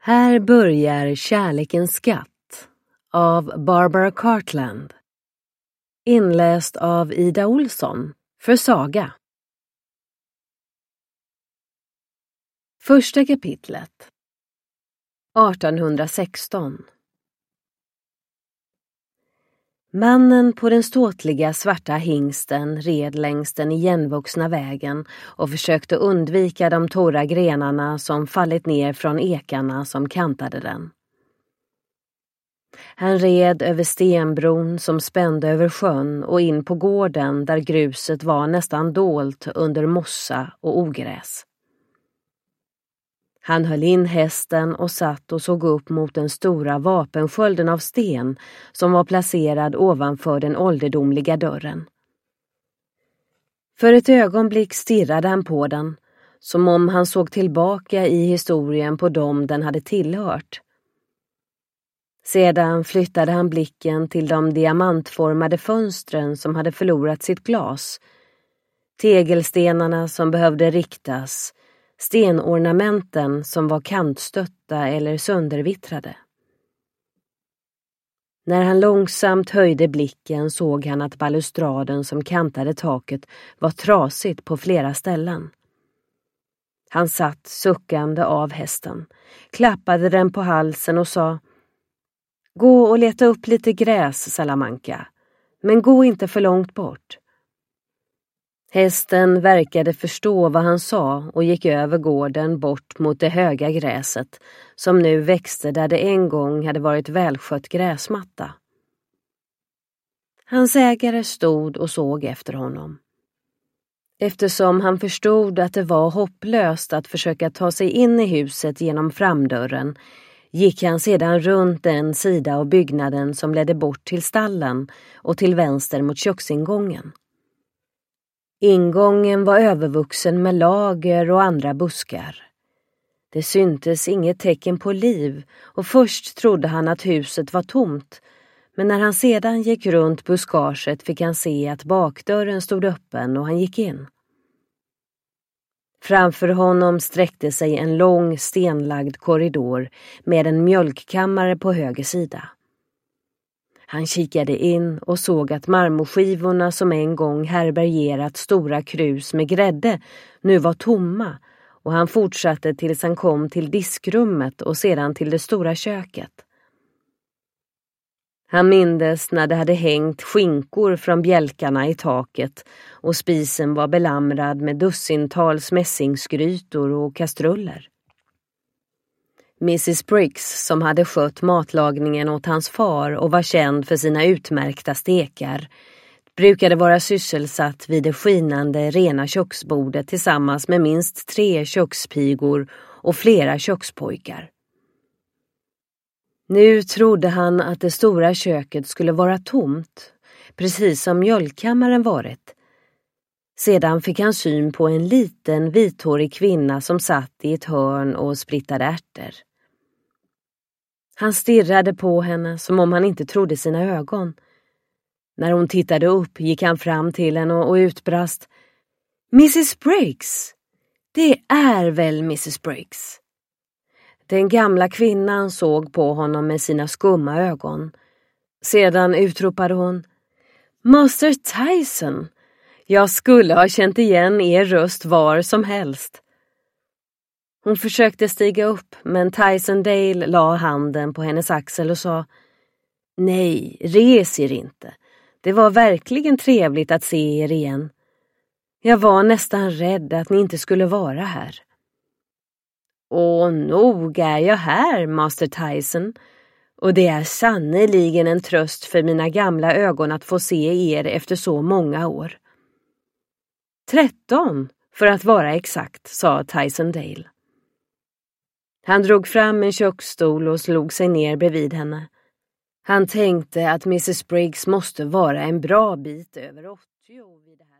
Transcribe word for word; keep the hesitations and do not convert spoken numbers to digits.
Här börjar Kärlekens skatt av Barbara Cartland. Inläst av Ida Olsson för Saga. Första kapitlet. artonhundrasexton. Mannen på den ståtliga svarta hingsten red längs den igenvuxna vägen och försökte undvika de torra grenarna som fallit ner från ekarna som kantade den. Han red över stenbron som spände över sjön och in på gården där gruset var nästan dolt under mossa och ogräs. Han höll in hästen och satt och såg upp mot den stora vapenskölden av sten som var placerad ovanför den ålderdomliga dörren. För ett ögonblick stirrade han på den, som om han såg tillbaka i historien på dem den hade tillhört. Sedan flyttade han blicken till de diamantformade fönstren som hade förlorat sitt glas, tegelstenarna som behövde riktas, stenornamenten som var kantstötta eller söndervittrade. När han långsamt höjde blicken såg han att balustraden som kantade taket var trasigt på flera ställen. Han satt suckande av hästen, klappade den på halsen och sa: "Gå och leta upp lite gräs, Salamanca, men gå inte för långt bort." Hästen verkade förstå vad han sa och gick över gården bort mot det höga gräset som nu växte där det en gång hade varit välskött gräsmatta. Hans ägare stod och såg efter honom. Eftersom han förstod att det var hopplöst att försöka ta sig in i huset genom framdörren gick han sedan runt den sida av byggnaden som ledde bort till stallen och till vänster mot köksingången. Ingången var övervuxen med lager och andra buskar. Det syntes inget tecken på liv och först trodde han att huset var tomt, men när han sedan gick runt buskaget fick han se att bakdörren stod öppen och han gick in. Framför honom sträckte sig en lång stenlagd korridor med en mjölkkammare på höger sida. Han kikade in och såg att marmorskivorna som en gång härbärgerat stora krus med grädde nu var tomma, och han fortsatte tills han kom till diskrummet och sedan till det stora köket. Han mindes när det hade hängt skinkor från bjälkarna i taket och spisen var belamrad med dussintals mässingsgrytor och kastruller. missus Briggs, som hade skött matlagningen åt hans far och var känd för sina utmärkta stekar, brukade vara sysselsatt vid det skinande rena köksbordet tillsammans med minst tre kökspigor och flera kökspojkar. Nu trodde han att det stora köket skulle vara tomt, precis som mjölkkammaren varit. Sedan fick han syn på en liten vithårig kvinna som satt i ett hörn och sprittade ärtor. Han stirrade på henne som om han inte trodde sina ögon. När hon tittade upp gick han fram till henne och utbrast: "missus Briggs! Det är väl missus Briggs?" Den gamla kvinnan såg på honom med sina skumma ögon. Sedan utropade hon: "Master Tyson! Jag skulle ha känt igen er röst var som helst." Hon försökte stiga upp, men Tyson Dale la handen på hennes axel och sa: "Nej, res er inte. Det var verkligen trevligt att se er igen. Jag var nästan rädd att ni inte skulle vara här." "Och nog är jag här, Master Tyson, och det är sannoliken en tröst för mina gamla ögon att få se er efter så många år." Tretton, för att vara exakt, sa Tyson Dale. Han drog fram en köksstol och slog sig ner bredvid henne. Han tänkte att missus Briggs måste vara en bra bit över åttio vid det här.